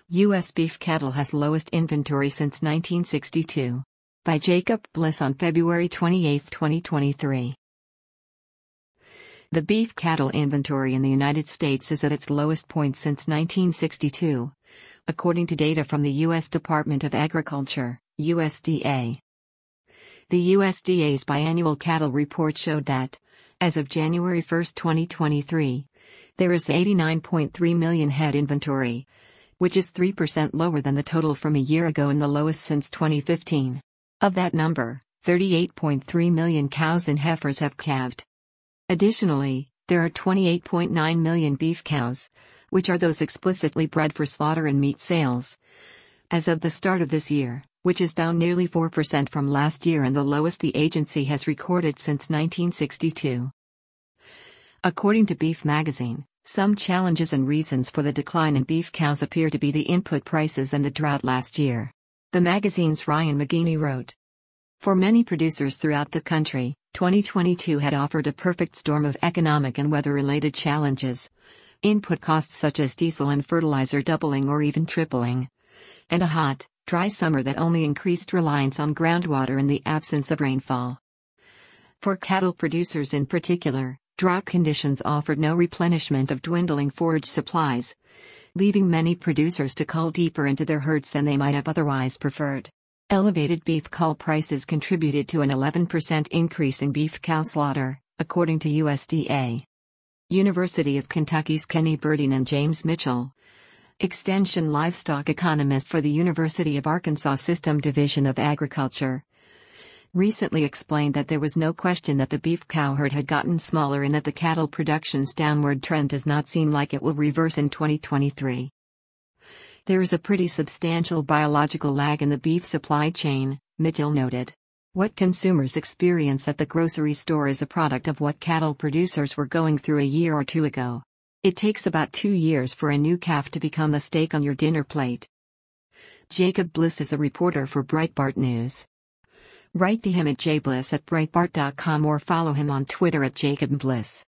U.S. beef cattle has lowest inventory since 1962. By Jacob Bliss on February 28, 2023. The beef cattle inventory in the United States is at its lowest point since 1962, according to data from the U.S. Department of Agriculture, USDA. The USDA's biannual cattle report showed that, as of January 1, 2023, there is 89.3 million head inventory, which is 3% lower than the total from a year ago and the lowest since 2015. Of that number, 38.3 million cows and heifers have calved. Additionally, there are 28.9 million beef cows, which are those explicitly bred for slaughter and meat sales, as of the start of this year, which is down nearly 4% from last year and the lowest the agency has recorded since 1962. According to Beef Magazine, some challenges and reasons for the decline in beef cows appear to be the input prices and the drought last year. The magazine's Ryan McGeaney wrote, "For many producers throughout the country, 2022 had offered a perfect storm of economic and weather-related challenges. Input costs such as diesel and fertilizer doubling or even tripling. And a hot, dry summer that only increased reliance on groundwater in the absence of rainfall. For cattle producers in particular, drought conditions offered no replenishment of dwindling forage supplies, leaving many producers to cull deeper into their herds than they might have otherwise preferred. Elevated beef cull prices contributed to an 11% increase in beef cow slaughter, according to USDA. University of Kentucky's Kenny Burdine and James Mitchell, Extension livestock economist for the University of Arkansas System Division of Agriculture, recently explained that there was no question that the beef cow herd had gotten smaller and that the cattle production's downward trend does not seem like it will reverse in 2023. There is a pretty substantial biological lag in the beef supply chain, Mitchell noted. What consumers experience at the grocery store is a product of what cattle producers were going through a year or two ago. It takes about 2 years for a new calf to become a steak on your dinner plate." Jacob Bliss is a reporter for Breitbart News. Write to him at jbliss@breitbart.com or follow him on Twitter at @JacobBliss.